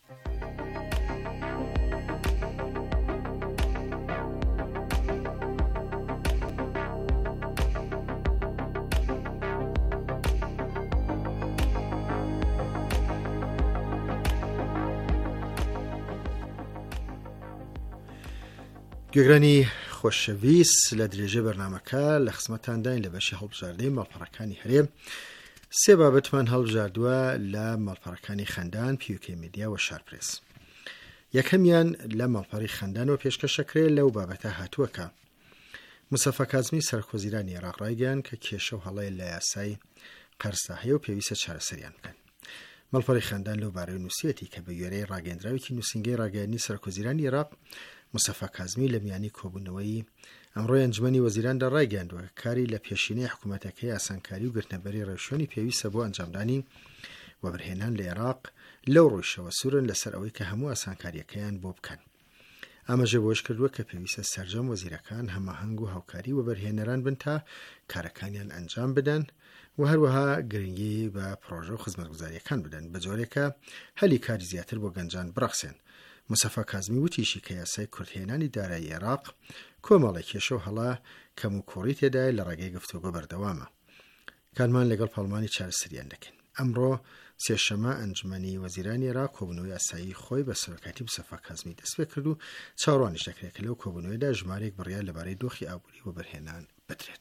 گوێگرانی خۆشەویست لە درێژە بەرنامەکە لە خزمەتانداین لە بەشی هەڵبژاردنی ماڵپەڕەکانی هەرێم سێ بابەتمان هەڵبژاردووە لە ماڵپەڕەکانی خەندان، پیوکەی میدیا و شارپرێس. یەکەمیان لە ماڵپەڕی خەندانەوە پێشکەشەکرێت لەو بابەتە هاتووەکە موسەفا کازمی سەرکۆزیرانی عێراق ڕایگەیاند کە کێشە و هەڵەیە لە یاسای قەرزدا هەیە و پێویستە چارەسەریان بکەن. ماڵپەڕی خەندان لەو بارەی نووسێتی کە بە گوێرەی ڕاگەیەندراوێکی نووسینگەی ڕاگەیاندنی سەرکۆزیرانی عێراق موسەفا کازمی لە میانی کۆبوونەوەی ئەمڕۆی ئەنجومەنی وەزیراندا ڕایگەیاندووە کە کاری لە پێشینەی حکوومەتەکەی ئاسانکاری و گرتنەبەری ڕێوشێنی پێویستە بۆ ئەنجامدانی وەبرهێنان لە عێراق لەو ڕۆیشەوە سوورن لەسەر ئەوەی کە هەموو ئاسانکاریەکەیان بۆ بکەن. ئاماژە بۆش کردووە کە پێویستە سەرجەم وەزیرەکان هەماهەنگ و هاوکاری وەبەرهێنەران بن تا کارەکانیان ئەنجام بدەن و هەروەها گرنگی بە پرۆژە و خزمەتگوزاریەکان بدەن بە جۆرێکە هەلی کاری زیاتر بۆ گەنجان بڕەخسێن. موسەفا کازمی وتیشی کە یاسای کورتهێنانی دارایی عێراق کۆمەڵی کێشە و هەڵا کەم و کۆڕی تێدای لە ڕێگەی گفتوگۆ بەردەوامە. کارمان لەگەڵ پاڵمانی چارەسەریان دەکەین. ئەمڕۆ سێشەمە ئەنجومەنی وەزیرانی عێراق کۆبوونەوەی یاسایی خۆی بە سەرۆکاتی موسەفا کازمی دەست پێ کرد و چاوەڕوانیش دەکرێت کە لەو کۆبوونەوەیدا ژمارەیەک بڕیار لەبارەی دۆخی ئابووری و بەرهێنان بدرێت.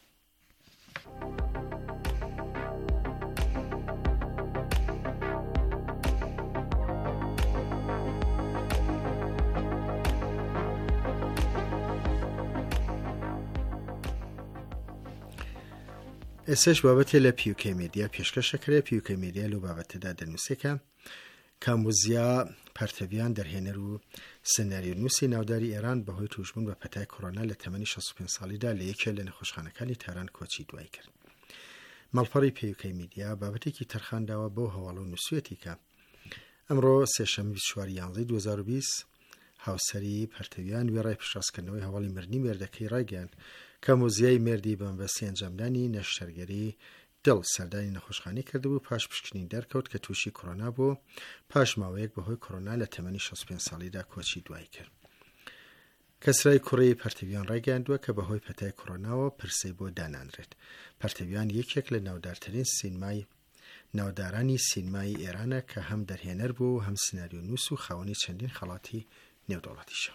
ئێسش بابەتێ لە پیوکەی میدیا پێشکەشەکرێت. پیوکەی میدیا لەو بابەتەدا دەنووسێکە کامبوزیا پەرتەویان دەرهێنەر و سناریۆنووسی ناوداری ئێران بەهۆی توشبوون بە پەتای کۆڕۆنا لە تەمەنی 65 ساڵیدا لە یەکێک لە نەخۆشخانەکانی تاران کۆچی دوای کرد. ماڵپەڕی پیوکەی میدیا بابەتێکی تەرخانداوە بۆ هەواڵە و نووسێتی کە ئەمڕۆ سێشەمە 24 یانزەی 2020 هاوسەری پەرتەویان وێڕای پشتڕاستکردنەوەی هەواڵی مردنی مێردەکەی ڕایگەیاند کە مۆزیای مێردی بەمبەستی ئەنجامدانی نەشتەرگەری دڵ سەردانی نەخۆشخانەی کردبوو پاش پشکنین دەرکەوت کە تووشی کۆڕۆنا بوو پاش ماوەیەک بەهۆی کۆڕۆنا لە تەمەنی 65 ساڵیدا کۆچی دوای کرد. کەسرای کوڕی پەرتەویان ڕایگەیاندووە کە بەهۆی پەتای کۆڕۆناوە پرسەی بۆ دانانرێت. پەرتەویان یەکێک لە ناودارترین ناودارانی سینمای ئێرانە کە هەم دەرهێنەر بوو و هەم سناریۆنووس و خاوەنی چەندین خەڵاتی نێودەوڵەتیشە.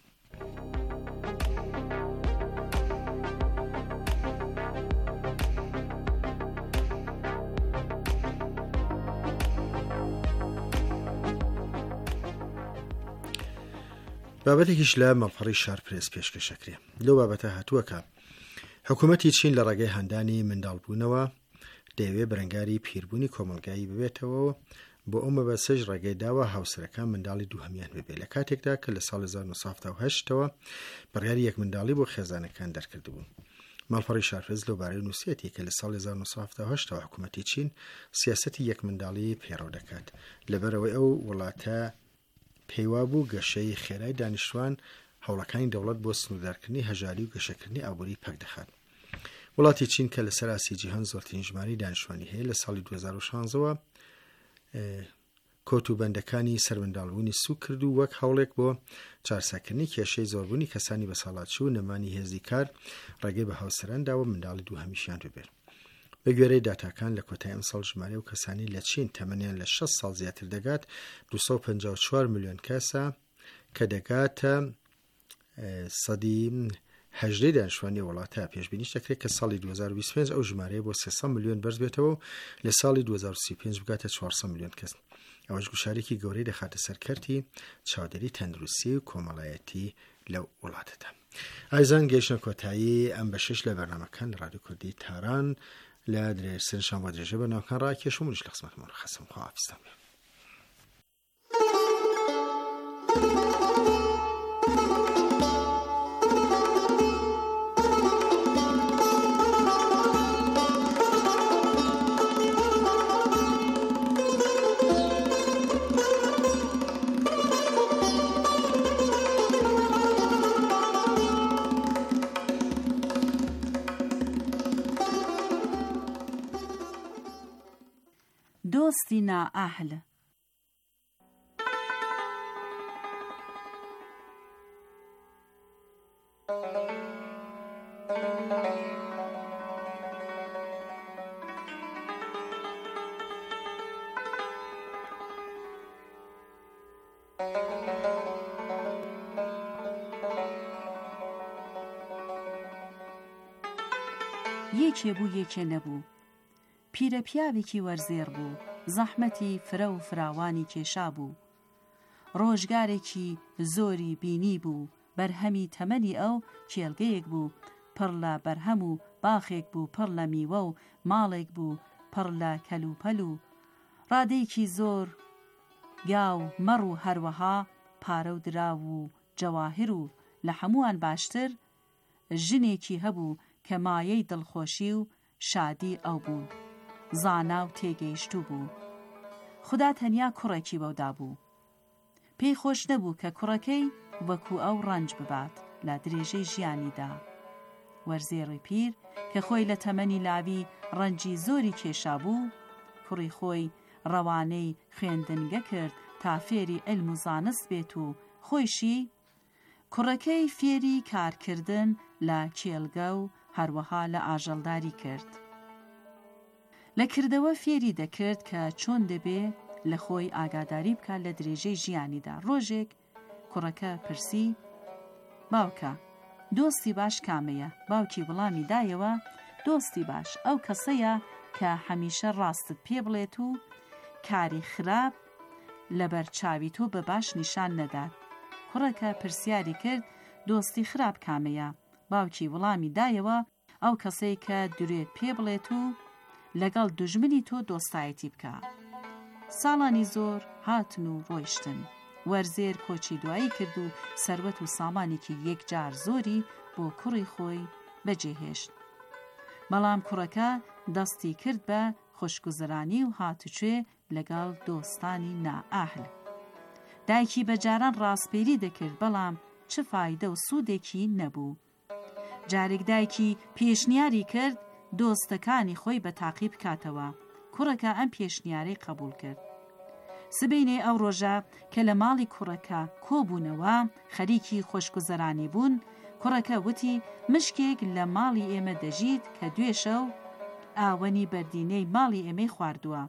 بابەتێکیش لە مەڵپەڕی شارپرێس پێشکەشەکرێ. لەو بابەتە هاتووەکە حکوومەتی چین لە ڕێگەی هەندانی منداڵبوونەوە دەیەوێت بەرەنگاری پیربوونی کۆمەلگایی ببێتەوە بۆ ئەو مەبەستەش ڕێگەی داوە هاوسەرەکان منداڵی دووهەمیان ببێ لە کاتێکدا کە لە ساڵ 1970ەوە بڕیاری یەک منداڵی بۆ خێزانەکان دەرکردبوو. ماڵپەڕی شارپرێس لەوبارەی نووسێتی کە لە ساڵ 1970ەوە حکوومەتی چین سیاسەتی یەک منداڵی پێڕەو دەکات لەبەرەوەی ئەو وڵاتە پێیوا بوو گەشەی خێرای دانیشتوان هەوڵەکانی دەوڵەت بۆ سنووردارکردنی هەژاری و گەشەکردنی ئابووری پەک دەخات. وڵاتی چین کە لەسەر ئاسی جیهان زۆرترین ژماری دانیشتوانی هەیە لە ساڵی 2016ەوە کۆتوبەندەکانی سەرمنداڵبوونی سوک کرد و وەک هەوڵێک بۆ چارەسەرکردنی کێشەی زۆربوونی کەسانی بەساڵاتچوو و نەمانی هێزی کار ڕێگەی بە هاوسەران داوە منداڵی دووهەمیشیان ببێت. بە گوێرەی داتاکان لە کۆتای ئەم ساڵ ژمارە و کەسانی لە چین تەمەنیان لە 6 ساڵ زیاتر دەگات 254 میلیۆن کەسە کە دەگاتە 18 دانیشتوانی وڵاتە. پێشبینیش دەکرێت کە ساڵی 2025 ئەو ژمارەیە بۆ 300 میلیۆن بەرز بێتەوە و لە ساڵی 2035 بگاتە 400 میلیۆن کەس. ئەوەش گوشارێکی گەورەی دەخاتە سەرکەرتی چاودێری تەندروستی و کۆمەڵایەتی لەو وڵاتەدا. ئایزان گەیشتە کۆتایی ئەم بەشش لە بەرنامەکان لە رادیۆ کوردی تاران لە درێژ سنشان بۆ درێژە بەناوکان ڕاکێشم و منیش لە قسمەتمان خەسم خواهافستان بێ. دۆستی نائەهل. یەکێ بوو یەکێ نەبوو. پیرە پیاوێکی وەرزێر بوو، زەحمەتی فرە و فراوانی کێشا بوو. ڕۆژگارێکی زۆری بینی بوو، بەرهەمی تەمەنی ئەو کێڵگەیەک بوو، پڕ لە بەرهەم و باخێک بوو، پڕ لە میوە و ماڵێک بوو، پڕ لە کەلوپەل و ڕادەیەکی زۆر گاو مەڕ و هەروەها پارە و دراو و جەواهر و لە هەمووان باشتر ژنێکی هەبوو کە مایەی دڵخۆشی و شادی ئەو بوو. زانا و تێگەیشتوو بوو. خدا تەنیا کوڕێکی بەودا بوو. پێی خۆش نەبوو کە کوڕەکەی وەکو ئەو ڕەنج ببات لە درێژەی ژیانیدا. وەرزێڕی پیر کە خۆی لە تەمەنی لاوی ڕەنجی زۆری کێشا بوو، کوڕی خۆی ڕەوانەی خوێندنگە کرد تا فێری علم و زانست بێت و خۆیشی کوڕەکەی فێری کارکردن لە کێڵگە و هەروەها لە ئاژەڵداری کرد. لە کردەوە فێری دەکرد کە چۆن دەبێ لە خۆی ئاگاداری بکات لە درێژەی ژیانیدا. ڕۆژێک کوڕەکە پرسی: باوکە، دۆستی باش کامەیە؟ باوکی وەڵامی دایەوە: دۆستی باش ئەو کەسەیە کە هەمیشە ڕاستت پێ بڵێت و کاری خراپ لەبەر چاوی تۆ بە باش نیشان نەدات. کوڕەکە پرسیاری کرد: دۆستی خراپ کامەیە؟ باوکی وەڵامی دایەوە: ئەو کەسەی کە دوورێت پێ بڵێت و لەگەڵ دوژمنی تۆ دۆستایەتی بکە. ساڵانی زۆر هاتن و ڕۆیشتن. وەرزێر کۆچی دوایی کرد و سەروەت و سامانێکی یەکجار زۆری بۆ کوڕی خۆی بەجێهێشت. بەڵام کوڕەکە دەستی کرد بە خۆشگوزەرانی و هاتوچێ لەگەڵ دۆستانی نائەهل. دایکی بەجاران ڕاستپێری دەکرد، بەڵام چ فایدە و سوودێکی نەبوو. جارێک دایکی پێشنیاری کرد دۆستەکانی خۆی بە تاقی بکاتەوە. کوڕەکە ئەم پێشنیارەی قبول کرد. سبەینێ ئەو ڕۆژە کە لە ماڵی کوڕەکە کۆبوونەوە خەریکی خۆشگوزەرانی بوون، کوڕەکە وتی: مشکێک لە ماڵی ئێمە دەژیت کە دوێشە و ئاوەنی بەردینەی ماڵی ئێمەی خواردووە.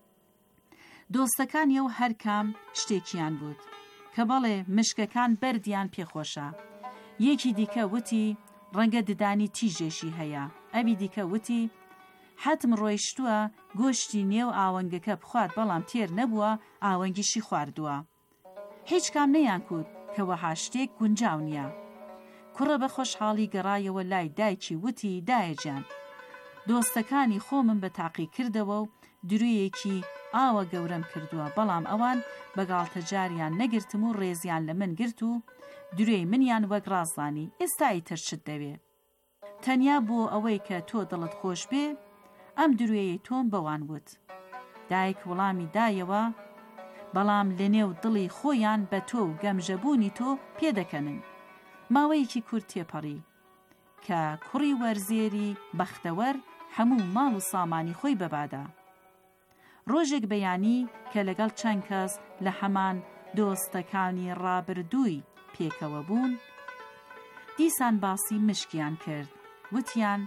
دۆستەکانی ئەو هەر کام شتێکیان بوت کە بەڵێ مشکەکان بەردیان پێخۆشە. یەکی دیکە وتی: ڕەنگە ددانی تیژێشی هەیە. ئەوی دیکە وتی: حەتم ڕۆیشتووە گۆشتی نێو ئاوەنگەکە بخوات، بەڵام تێر نەبووە ئاوەنگیشی خواردووە. هیچ کام نەیانکوت کە وەها شتێک گونجاو نییە. کوڕە بە خۆشحاڵی گەڕایەوە لای دایکی، وتی: دایەجان، دۆستەکانی خۆمم بە تاقی کردەوە و درویەکی ئاوە گەورەم کردووە، بەڵام ئەوان بەگاڵتە جاریان نەگرتم و ڕێزیان لە من گرت و دروێی منیان وەک ڕازانی. ئێستایی ترشت دەوێ تەنیا بۆ ئەوەی کە تۆ دڵت خۆش بێ ئەم دروێی تۆم بەوان وت. دایک وەڵامی دایەوە: بەڵام لە نێو دڵی خۆیان بە تۆ و گەمژەبوونی تۆ پێدەکەنن. ماوەیەکی کورت تێپەڕی کە کوڕی وەرزێری بەختەوەر هەموو ماڵ و سامانی خۆی بەبادا. ڕۆژێک بەیانی کە لەگەڵ چەند کەس لە هەمان دۆستەکانی ڕابردووی پێکەوە بوون، دیسان باسی مشکیان کرد. وتیان: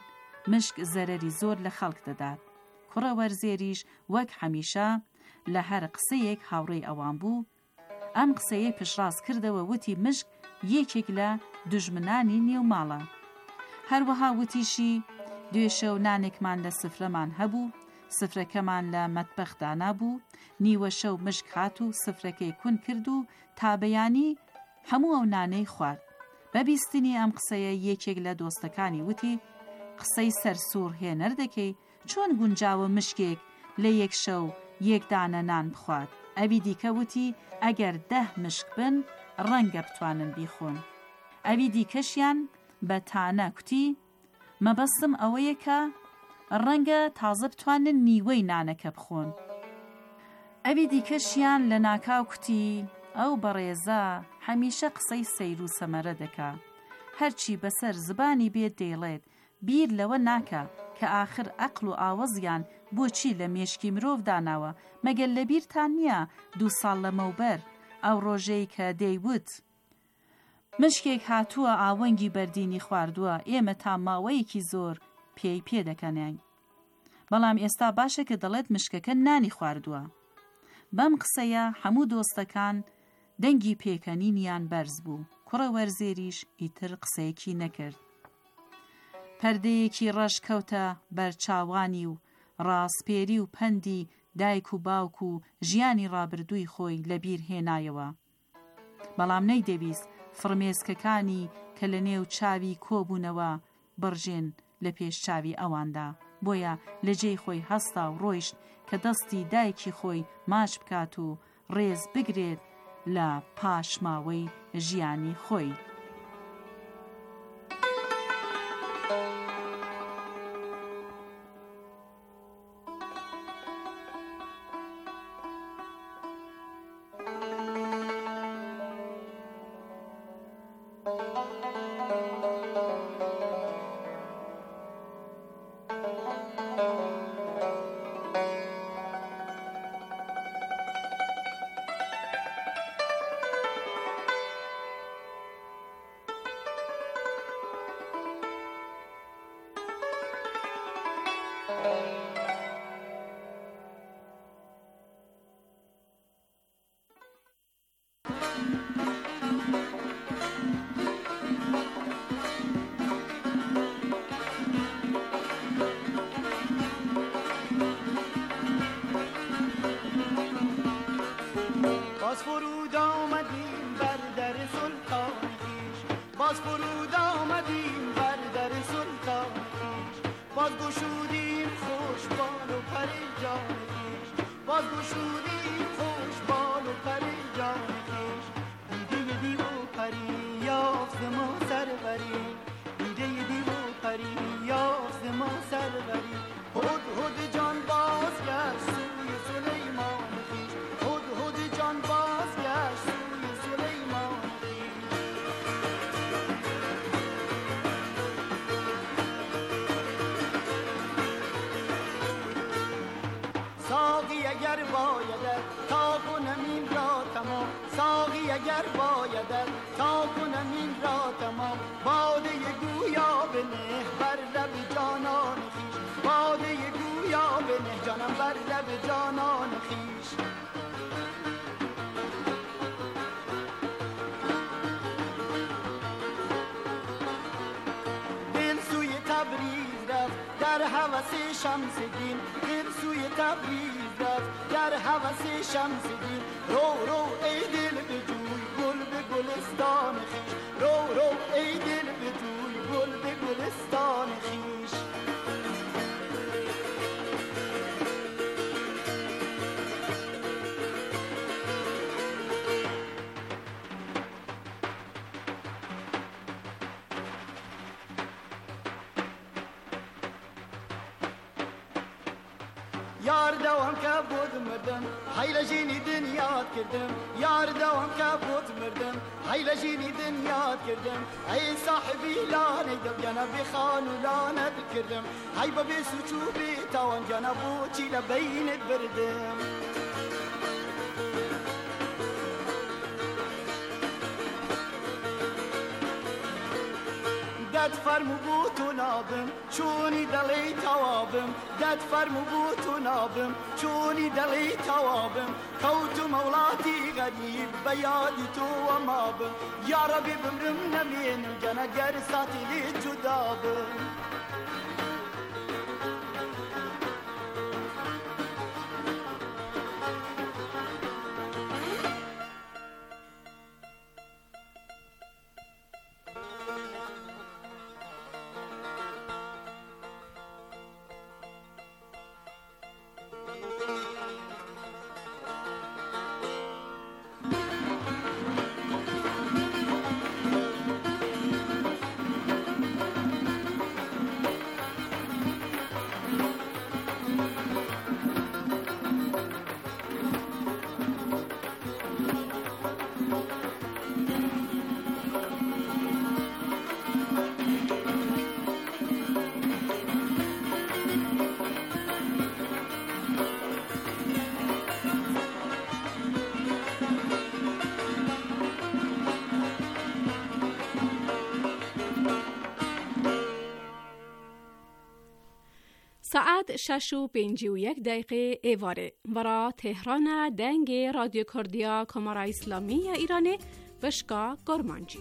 مشک زەرەری زۆر لە خەڵک دەدات. کوڕە وەرزێریش وەک هەمیشە لە هەر قسەیەک هاوڕێی ئەوان بوو. ئەم قسەیە پشتڕاست کردەوە، وتی مشک یەکێک لە دوژمنانی نێو ماڵە. هەروەها وتیشی دوێشە و نانێکمان لە سفرەمان هەبوو، سفرەکەمان لە مەتبەخدا نابوو، نیوە شەو مشک هات و سفرەکەی کون کرد و تا بەیانی هەموو ئەو نانەی خوارد. بەبیستنی ئەم قسەیە یەکێک لە دۆستەکانی وتی قسەی سەرسوور هێنەر دەکەی، چۆن گونجاوە مشکێک لە یەک شەو یەک دانە نان بخوات؟ ئەوی دیکە وتی ئەگەر 10 مشک بن ڕەنگە بتوانن بیخۆن. ئەوی دیکەشیان بە تانە کوتی مەبەستم ئەوەیە کە ڕەنگە تازە بتوانن نیوەی نانەکە بخۆن. ئەوی دیکەشیان لە ناکاو کوتی ئەو بەڕێزە هەمیشە قسەی سەیر و سەمەرە دەکا، هەرچی بەسەر زبانی بێت دەیڵێت، بیر لەوە ناکە کە ئاخر عەقڵ و ئاوەزیان بۆچی لە مێشکی مرۆڤ داناوە. مەگەر لە بیرتان نییە 2 ساڵ لەمەوبەر ئەو ڕۆژەی کە دەیوت مشکێک هاتووە ئاوەنگی بەردینی خواردووە، ئێمە تا ماوەیەکی زۆر پێی پێ دەکەنین، بەڵام ئێستا باشە کە دەڵێت مشکەکە نانی خواردووە. بەم قسەیە هەموو دۆستەکان دەنگی پێکەنینیان بەرز بوو. کوڕە وەرزێریش ئیتر قسەیەکی نەکرد. پەردەیەکی ڕەش کەوتە بەرچاوانی و ڕاستپێری و پەندی دایک و باوک و ژیانی ڕابردووی خۆی لەبیر هێنایەوە. بەڵام نەیدەویست فرمێسکەکانی کە لە نێو چاوی کۆبوونەوە بڕژێن لە پێش چاوی ئەواندا، بۆیە لە جێی خۆی هەستا و ڕۆیشت کە دەستی دایکی خۆی ماچ بکات و ڕێز بگرێت لە پاشماوەی ژیانی خۆی. باز فرود آمدیم بر در سلطان خویش، باز فرود آمدیم بر در سلطان خویش، باز گشودیم خوش بال و پر جان خویش، باز گشودیم خوش بال و پر جان خویش. دیده دیو و پری یافت ما سروری، دیده دیو و پری یافت ما سروری. هد هد جان بازگشت سوی سلیمان خویش، هد هد جان بازگشت سوی سلیمان خویش. ساقی اگر بایدت تا کنم این را تمام، ساقی اگر بایدت تا کنم این را تمام. باده گویا بنه بر لب جانان خویش، باده گویا بنه جانم بر لب جانان خویش. دل سوی تبریز رفت در هوس شمس دین، دل سوی تبریز رفت در هوس شمس دین. رو رو ای دل بجوی گل به گلستان خویش، رو رو ای دل بجوی گل به گلستان خویش. یار دوام که بود مردم حیل جینی دنیات کردم، یار دوام که بود مردم حیل جینی دنیات کردم. ای صاحبی لانه دم جانا بخان و لانه بکردم، ای بابی سوچو بی تاوان جانا بوچی لبینت بردم. در داد فرمو بوتو نابم چونی دلی توابم داد فرمو بوتو نابم چونی دلی توابم کوتو مولاتي غريب بيادي تو ومابم يا ربي بمرم نمينم جنا قرصاتي لي جدابم ساعت 6:51 ایواره برا تهران دنگ رادیو کردیا کمارا اسلامی ایران بشکا گرمانجی.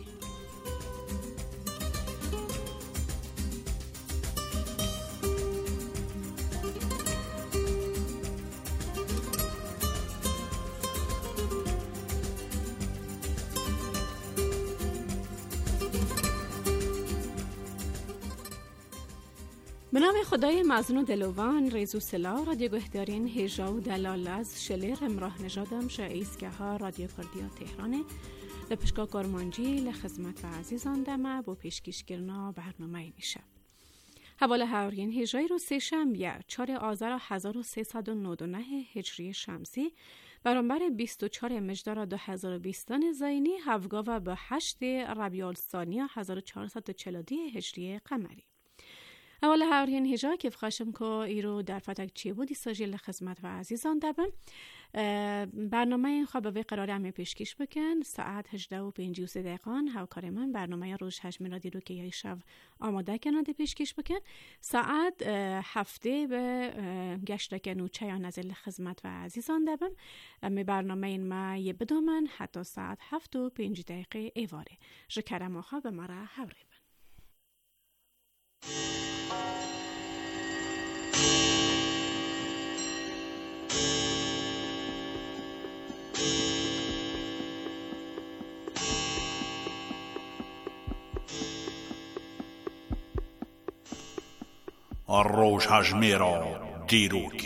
به نام خدای مزن و دلوان ریزو سلا رادیو گهدارین هیجا و دلال از شلر امراه نژادم شایسته ها رادیو کردیا تهرانه لپشکا گرمانجی لخدمت و عزیزان دمه با پیشکش گرنا برنامه میشه. حواله هاورین هیجای رو سه‌شنبه 4 آذر 1399 هجری شمسی برابر 24 مژدار 2020 زاینی هفگاو به 8 ربیع الثانی 1442 هجری قمری. اول هاورین هیجا که فخشم که ایرو در فتک چی بودی ساجل خدمت و عزیزان دبم برنامه این خواب به قرار همه پیشکش بکن ساعت 18:53 هاوکار من برنامه روش 8 میلادی رو که یه شب آماده کننده پیشکش بکن ساعت 7 به گشتک نوچه یا نزل خدمت و عزیزان دبم امی برنامه این ما یه بدومن حتی ساعت 7:05 ایواره جکرم آخوا به مرا هوره بن. روش هجمیرا دیروکی